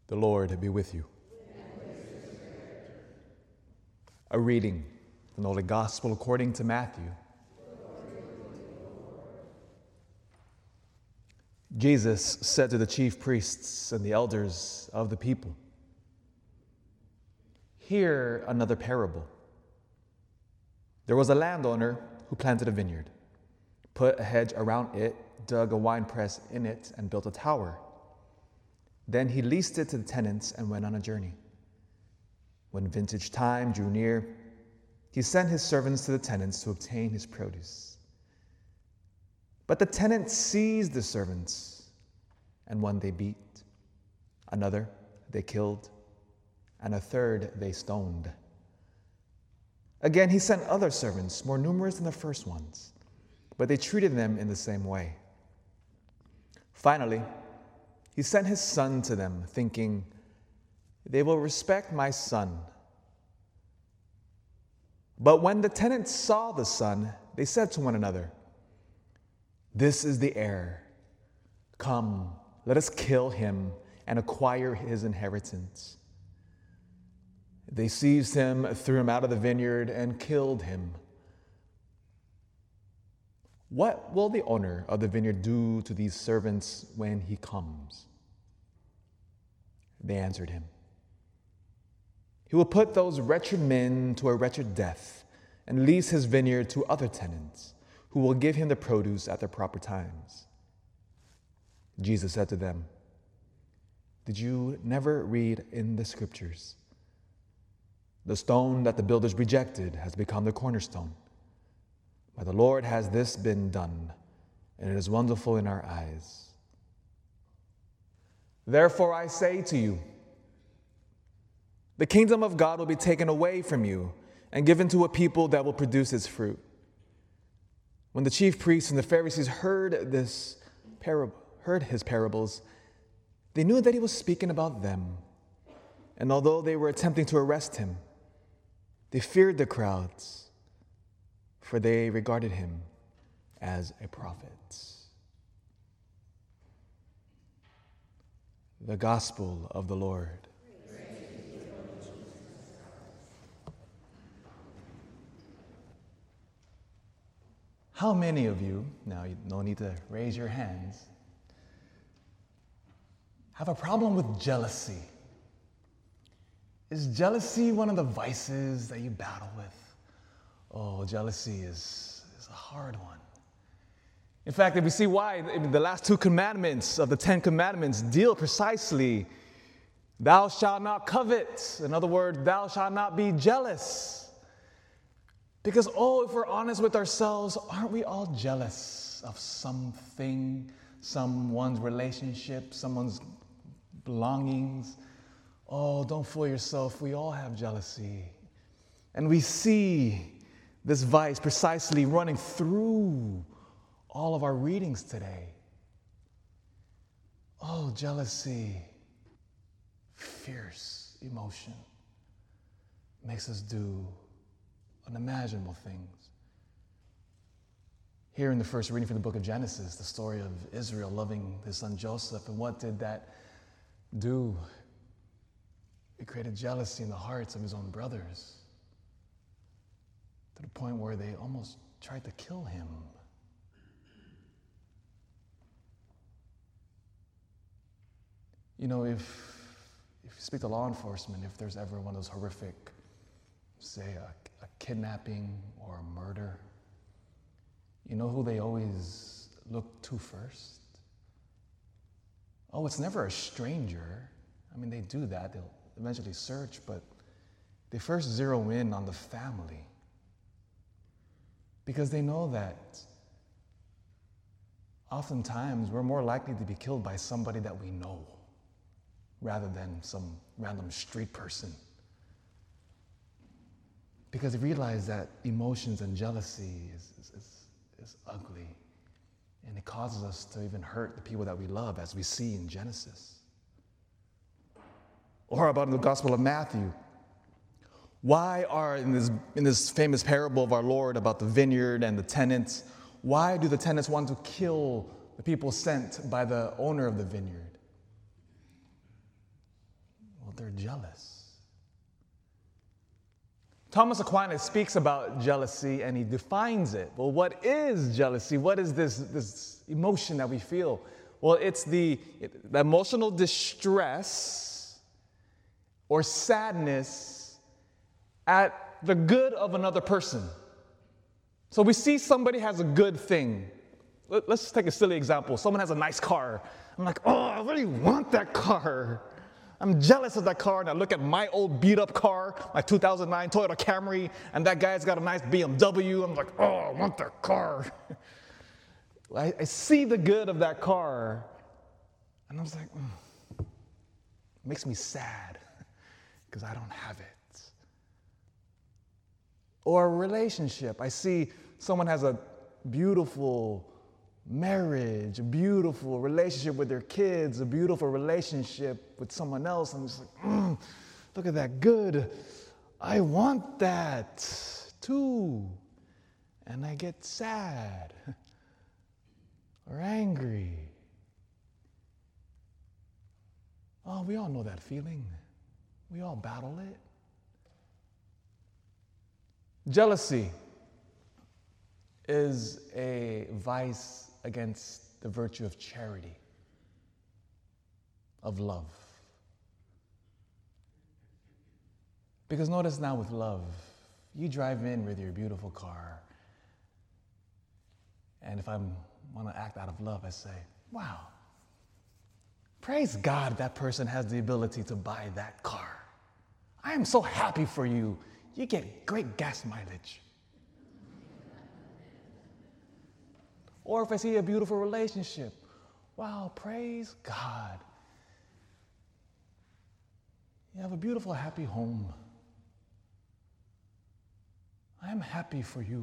The Lord be with you. A reading from the Holy Gospel according to Matthew. Jesus said to the chief priests and the elders of the people, "Hear another parable. There was a landowner who planted a vineyard, put a hedge around it, dug a winepress in it, and built a tower. Then he leased it to the tenants and went on a journey. When vintage time drew near, he sent his servants to the tenants to obtain his produce. But the tenants seized the servants, and one they beat, another they killed, and a third they stoned. Again, he sent other servants, more numerous than the first ones, but they treated them in the same way. Finally, he sent his son to them, thinking, 'They will respect my son.' But when the tenants saw the son, they said to one another, 'This is the heir. Come, let us kill him and acquire his inheritance.' They seized him, threw him out of the vineyard, and killed him. 'What will the owner of the vineyard do to these servants when he comes?' They answered him, 'He will put those wretched men to a wretched death and lease his vineyard to other tenants, who will give him the produce at their proper times.' Jesus said to them, 'Did you never read in the scriptures? The stone that the builders rejected has become the cornerstone. By the Lord has this been done, and it is wonderful in our eyes. Therefore I say to you, the kingdom of God will be taken away from you and given to a people that will produce its fruit.' When the chief priests and the Pharisees heard his parables, they knew that he was speaking about them. And although they were attempting to arrest him, they feared the crowds, for they regarded him as a prophet." The Gospel of the Lord. How many of you, now you don't need to raise your hands, have a problem with jealousy? Is jealousy one of the vices that you battle with? Oh, jealousy is a hard one. In fact, if we see why, the last two commandments of the 10 Commandments deal precisely, thou shalt not covet. In other words, thou shalt not be jealous. Because, if we're honest with ourselves, aren't we all jealous of something, someone's relationship, someone's belongings? Oh, don't fool yourself. We all have jealousy. And we see this vice precisely running through all of our readings today. Oh, jealousy, fierce emotion, makes us do unimaginable things. Here in the first reading from the book of Genesis, the story of Israel loving his son Joseph, and what did that do? It created jealousy in the hearts of his own brothers, to the point where they almost tried to kill him. You know, if you speak to law enforcement, if there's ever one of those horrific, say a kidnapping or a murder, you know who they always look to first? Oh, it's never a stranger. I mean, they do that. They'll eventually search, but they first zero in on the family, because they know that oftentimes we're more likely to be killed by somebody that we know rather than some random street person. Because they realize that emotions and jealousy is ugly, and it causes us to even hurt the people that we love, as we see in Genesis. Or how about in the Gospel of Matthew? Why are, in this famous parable of our Lord about the vineyard and the tenants, why do the tenants want to kill the people sent by the owner of the vineyard? they're jealous. Thomas Aquinas speaks about jealousy and he defines it. Well, what is jealousy? What is this emotion that we feel? Well, it's the emotional distress or sadness at the good of another person. So we see somebody has a good thing. Let's just take a silly example. Someone has a nice car. I'm like, oh, I really want that car. I'm jealous of that car, and I look at my old beat-up car, my 2009 Toyota Camry, and that guy's got a nice BMW. I'm like, oh, I want that car. I see the good of that car, and I was like, it makes me sad because I don't have it. Or a relationship. I see someone has a beautiful marriage, a beautiful relationship with their kids, a beautiful relationship with someone else. I'm just like, look at that good. I want that too. And I get sad or angry. Oh, we all know that feeling. We all battle it. Jealousy is a vice against the virtue of charity, of love. Because notice now with love, you drive in with your beautiful car, and if I want to act out of love, I say, wow, praise God that person has the ability to buy that car. I am so happy for you. You get great gas mileage. Or if I see a beautiful relationship, wow, praise God. You have a beautiful, happy home. I am happy for you.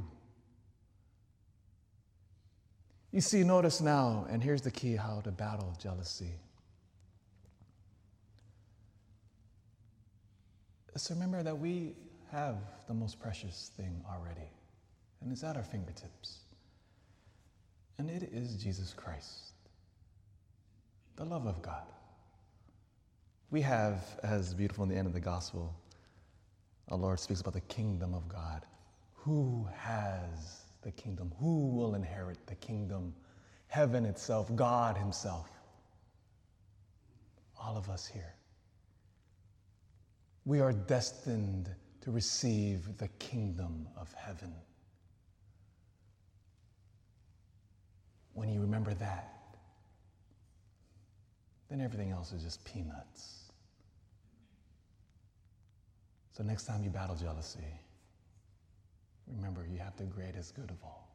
You see, notice now, and here's the key how to battle jealousy. Let's remember that we have the most precious thing already, and it's at our fingertips. And it is Jesus Christ, the love of God. We have, as beautiful in the end of the gospel, our Lord speaks about the kingdom of God. Who has the kingdom? Who will inherit the kingdom? Heaven itself, God himself. All of us here. We are destined to receive the kingdom of heaven. When you remember that, then everything else is just peanuts. So next time you battle jealousy, remember you have the greatest good of all.